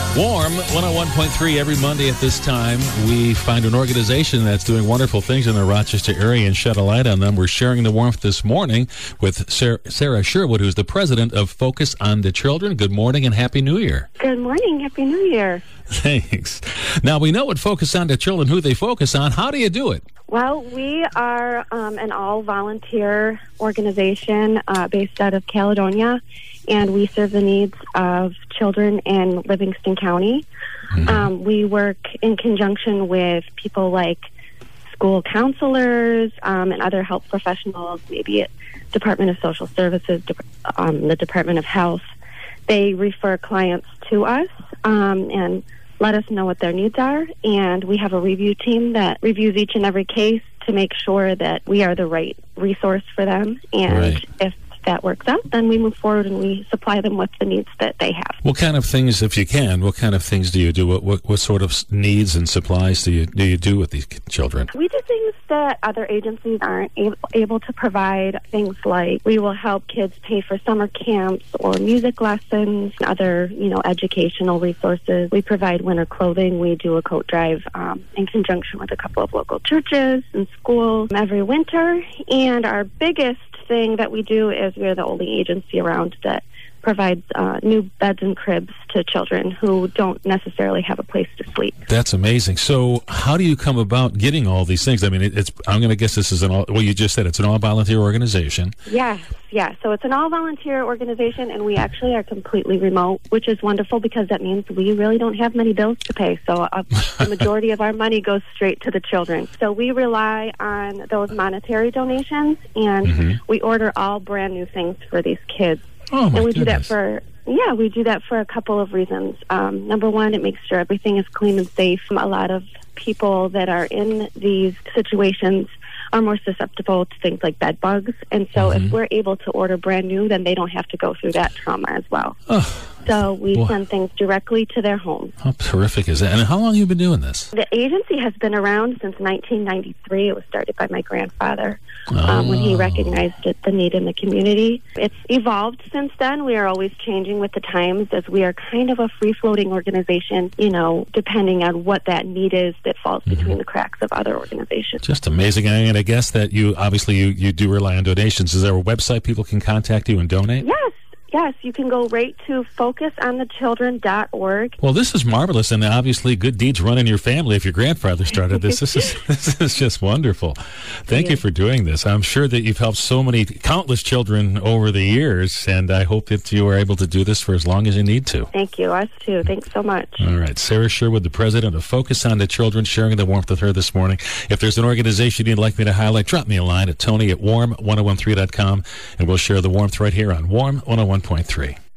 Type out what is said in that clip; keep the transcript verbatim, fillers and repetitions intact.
Warm one oh one point three every Monday at this time. We find an organization that's doing wonderful things in the Rochester area and shed a light on them. We're sharing the warmth this morning with Sarah, Sarah Sherwood, who's the president of Focus on the Children. Good morning and Happy New Year. Good morning. Happy New Year. Thanks. Now, we know what Focus on the Children, who they focus on. How do you do it? Well, we are um, an all-volunteer organization uh, based out of Caledonia, and we serve the needs of children in Livingston County. Mm-hmm. Um, we work in conjunction with people like school counselors um, and other health professionals, maybe at Department of Social Services, um, the Department of Health. They refer clients to us um, and let us know what their needs are, and we have a review team that reviews each and every case to make sure that we are the right resource for them, and right. if that works out, then we move forward and we supply them with the needs that they have. What kind of things, if you can, what kind of things do you do? What what, what sort of needs and supplies do you do you do with these children? We do things that other agencies aren't able, able to provide. Things like we will help kids pay for summer camps or music lessons, other you know educational resources. We provide winter clothing. We do a coat drive um, in conjunction with a couple of local churches and schools every winter. And our biggest thing that we do is we're the only agency around that provides uh, new beds and cribs to children who don't necessarily have a place to sleep. That's amazing. So how do you come about getting all these things? I mean, it, it's I'm going to guess this is an all, well, you just said it's an all-volunteer organization. Yes, yes. So it's an all-volunteer organization, and we actually are completely remote, which is wonderful because that means we really don't have many bills to pay. So uh, the majority of our money goes straight to the children. So we rely on those monetary donations, and mm-hmm. we order all brand new things for these kids. Oh, my and we goodness. do that for, yeah, we do that for a couple of reasons. Um, number one, it makes sure everything is clean and safe. A lot of people that are in these situations are more susceptible to things like bed bugs. And so mm-hmm. if we're able to order brand new, then they don't have to go through that trauma as well. Oh, so we boy. send things directly to their homes. How terrific is that? And how long have you been doing this? The agency has been around since nineteen ninety-three. It was started by my grandfather oh. um, when he recognized it, the need in the community. It's evolved since then. We are always changing with the times as we are kind of a free-floating organization, you know, depending on what that need is that falls mm-hmm. between the cracks of other organizations. Just amazing. And I'm going to guess that you, obviously, you, you do rely on donations. Is there a website people can contact you and donate? Yes. Yes, you can go right to focus on the children dot org. Well, this is marvelous, and obviously good deeds run in your family. If your grandfather started this, this is this is just wonderful. Thank yeah. you for doing this. I'm sure that you've helped so many, countless children over the years, and I hope that you are able to do this for as long as you need to. Thank you. Us too. Thanks so much. All right. Sarah Sherwood, the president of Focus on the Children, sharing the warmth with her this morning. If there's an organization you'd like me to highlight, drop me a line at Tony at warm ten thirteen dot com, and we'll share the warmth right here on Warm one oh one point three.